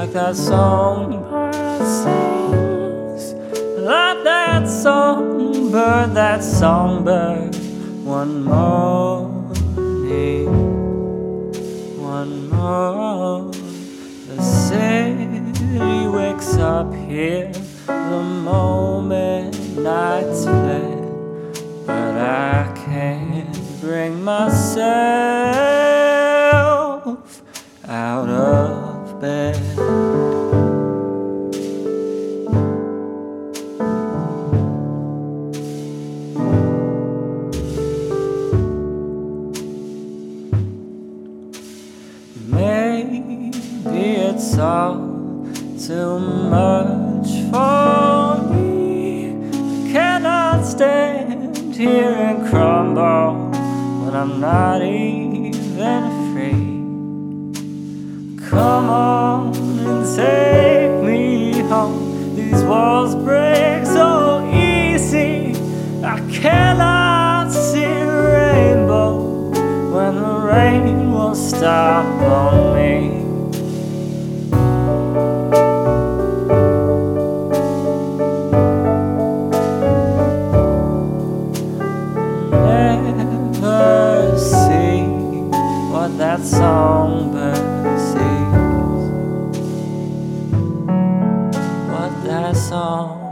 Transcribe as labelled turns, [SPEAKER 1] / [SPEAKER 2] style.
[SPEAKER 1] like that songbird sings, like that songbird, that songbird. One morning, one more, the city wakes up here the moment night's fled, but I can't bring myself out of bed. Maybe it's all too much for me. Cannot stand here and crumble when I'm not even free. Come on and take me home. These walls break so easy. I cannot see a rainbow when the rain will stop on me. Never see what that songbird sees, what that song